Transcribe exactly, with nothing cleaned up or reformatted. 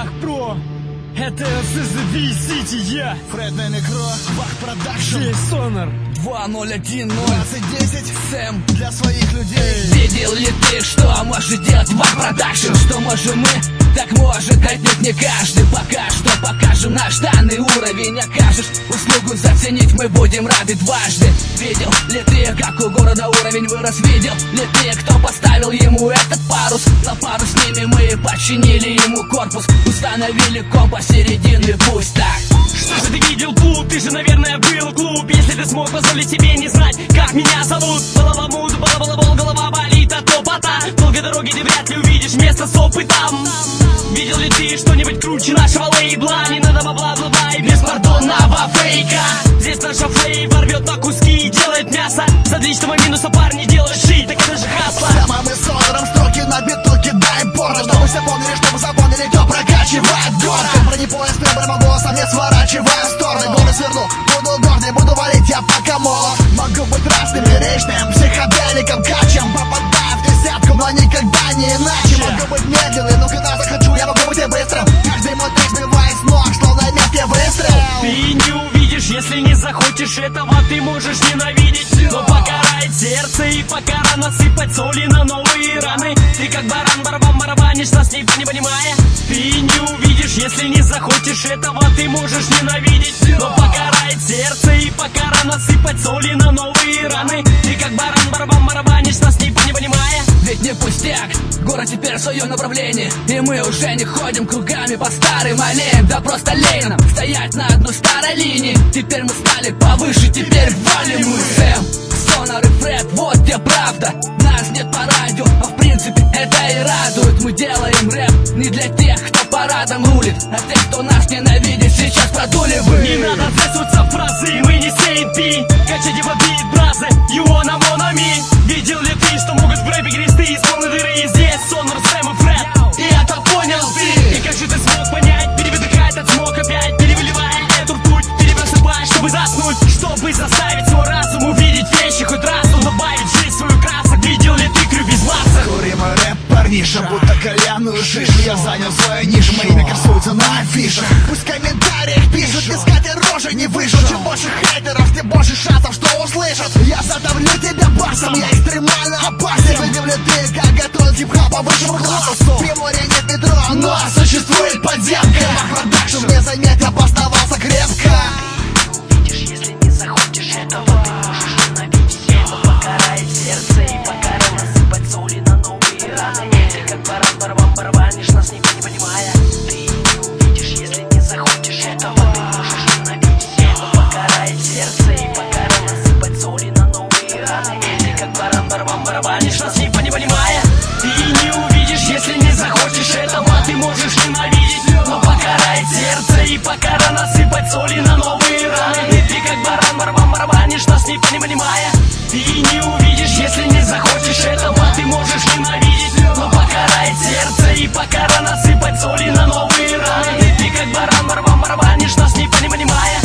Бах Про, это Сити, я Фредмен Микро, Бах Продакшн, здесь Сонар два ноль один ноль двадцать десять, Сэм для своих людей. Видел ли ты, что может делать Бах Продакшн? Что можем мы, так может отнюдь не каждый. Пока что покажем наш данный уровень. Окажешь услугу заценить, мы будем рады дважды. Видел ли ты, как у города уровень вырос? Видел ли ты, кто поставил ему этот парус? На пару с ними мы починили ему корпус, установили комп посередине, пусть так. Что же ты видел тут? Ты же, наверное, был клуб. Если ты смог позволить себе не знать, как меня зовут. Балабамуду, балабалабол, голова болит от топота. Долгой дороги ты вряд ли увидишь место с опытом. Видел ли ты что-нибудь круче нашего лейбла? Не надо бла-бла-бла и беспардонного фейка. Здесь наша флейва рвет на куски и делает мясо. С отличного минуса парни делают шит, так это же хасло. Сэм, мы с Сонаром строки на биту кидаем порно. Чтобы все помнили, чтобы запомнили, кто прокачивает город. Бронепоезд прямым голосом не сворачивая в стороны. Горы сверну, буду гордый, буду валить я пока молод. Могу быть разным, лиричным, психоделиком, качем. Попадаю в десятку, но никогда не иначе. Могу быть медленным, но когда захочу, я могу быть и быстрым. Каждый мой трек сбивает с ног, словно меткий выстрел. Ты не увидишь, если не захочешь этого, ты можешь ненавидеть. Но покарает сердце и пока рано сыпать соли на новые раны. Ты как баран барабан барабанишь, нас никто не понимая. Ты не увидишь, если не захочешь этого, ты можешь ненавидеть. Но покарает сердце и пока рано сыпать соли на новые раны. Ты как баран барабан барабанишь, нас никто не понимая. Ведь не пустяк, город теперь в своем направлении, и мы уже не ходим кругами по старым аллеям. Да просто лень нам стоять на одной старой линии. Теперь мы стали повыше, теперь валим мы. Сэм, Сонар и Фред, вот где правда. Нас нет по радио, а в принципе это и радует. Мы делаем рэп не для тех, кто парадом рулит, а тех, кто нас ненавидит, сейчас продули вы. Не надо вписываться в фразы, мы не сейнт-пи. Качать его бит, бразы, его на монами. Видел ли ты, что могут в рэпе грести из полной дыры? И здесь Сонар, Сэм и Фред, и это понял ты. И как же ты смог понять, перевыдыхай этот смог опять, перевыливая эту ртуть, перепросыпай, чтобы заснуть, чтобы заставить свой разум увидеть вещи хоть раз, но добавить в жизнь свою красок. Видел ли ты крю без масок? Куримый рэп, парниша, будто кальянную шишу. Я занял свою нишу, мои имя красуется на афишах. Пусть в комментариях пишут, искать и рожи не выжил. Чем больше хейтеров, тем больше шансов, что услышат. Я задавлю тебя басом, я экстремально опасен. Видел ли ты, как готовят хип-хоп по высшему классу? В Приморье нет метро, но существует подземка. Бах Продакшн, не заметь, обосновался крепко. Видишь, если не захочешь этого, ты можешь ненавидеть. Но покарает сердце и покарай насыпать соли на новые раны. Ты как баран барабан барабанишь, нас никто не понимая. Ты не увидишь, если не захочешь этого, ты можешь ненавидеть. Но покарает сердце и покарай насыпать соли на новые раны. Ты как баран барабан барабанишь, нас никто не понимая. Ты не увидишь, если не захочешь этого, ты можешь ненавидеть. Но покарает сердце и пока рано сыпать соли на новые раны. Ты как баран барабан барабанишь, нас никто не понимая. Ты не увидишь, если не захочешь этого, ты можешь ненавидеть. Но покарает сердце и пока рано сыпать соли на новые раны. Ты как баран барабан барабанишь, нас никто не понимая.